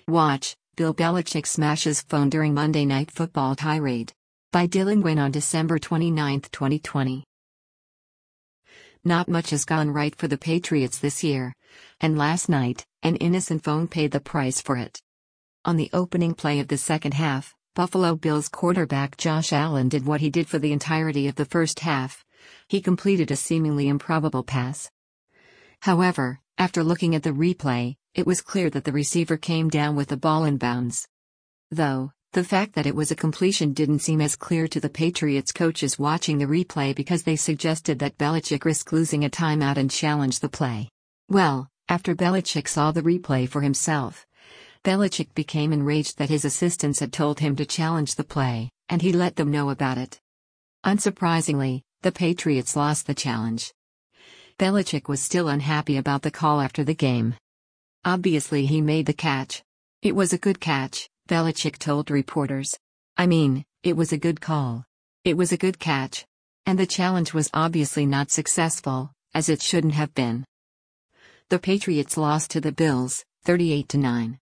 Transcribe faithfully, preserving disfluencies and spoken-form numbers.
Watch, Bill Belichick smashes phone during Monday Night Football tirade. By Dylan Gwynn on December twenty-ninth, twenty twenty. Not much has gone right for the Patriots this year. And last night, an innocent phone paid the price for it. On the opening play of the second half, Buffalo Bills quarterback Josh Allen did what he did for the entirety of the first half. He completed a seemingly improbable pass. However, after looking at the replay, it was clear that the receiver came down with the ball in bounds. Though, the fact that it was a completion didn't seem as clear to the Patriots coaches watching the replay because they suggested that Belichick risk losing a timeout and challenge the play. Well, after Belichick saw the replay for himself, Belichick became enraged that his assistants had told him to challenge the play, and he let them know about it. Unsurprisingly, the Patriots lost the challenge. Belichick was still unhappy about the call after the game. Obviously he made the catch. It was a good catch, Belichick told reporters. I mean, it was a good call. It was a good catch. And the challenge was obviously not successful, as it shouldn't have been. The Patriots lost to the Bills, thirty-eight to nine.